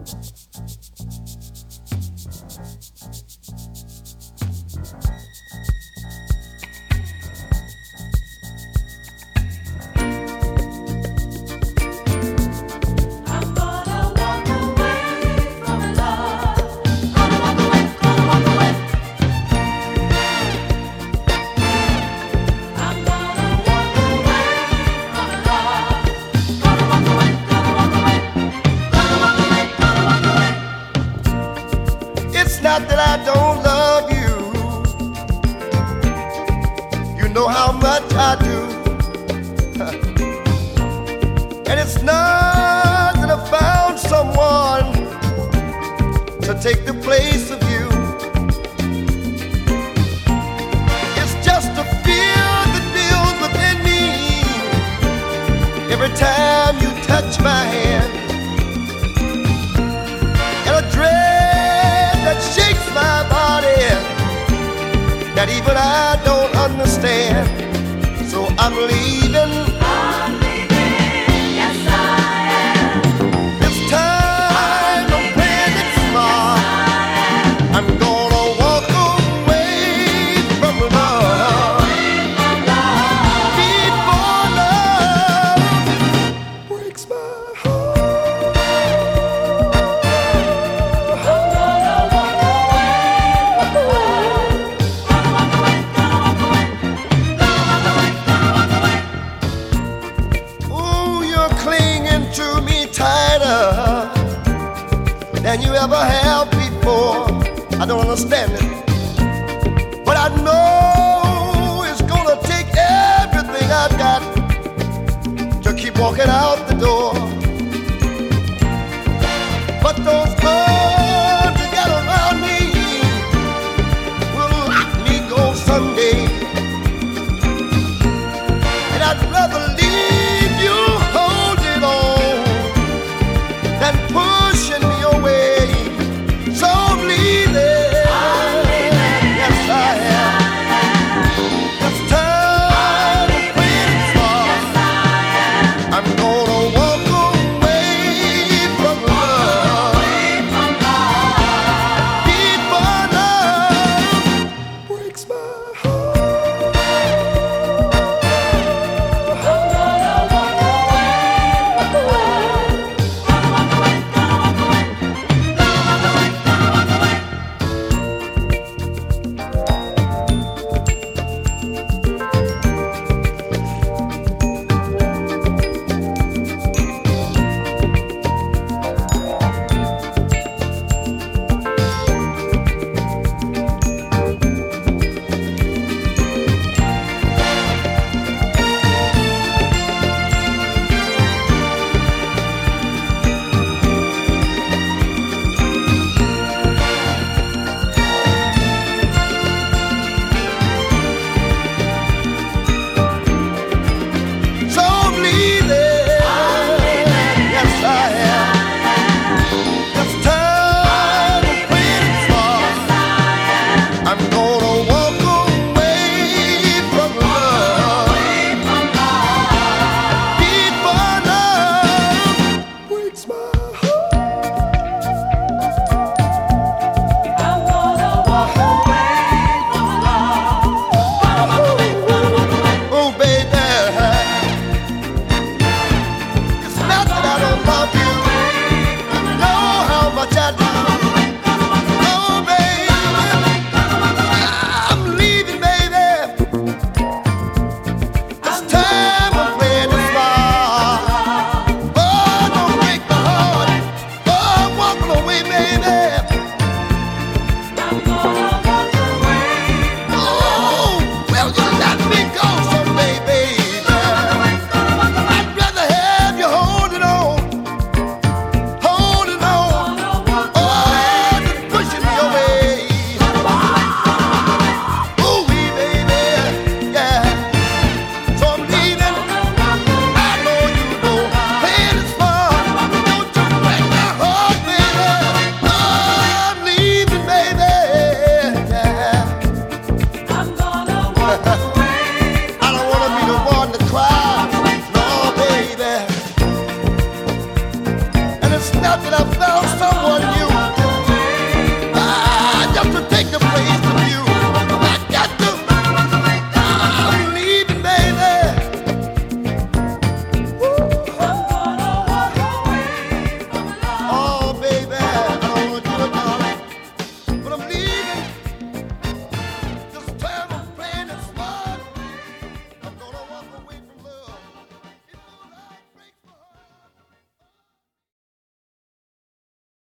It's not that I don't love you. You know how much I do. And it's not that I found someone to take the place of you. It's just a fear that builds within me every time you touch my hand, and a dread that shakes my body that even I don't understand. So I'm leaving. Yes, I am. This time I'm playing it smart. I'm gonna walk away from love before love breaks my heart. Ooh, you're clinging to me tighter than you ever have before. I don't understand it, but I know it's gonna take everything I've got to keep walking out the door. But those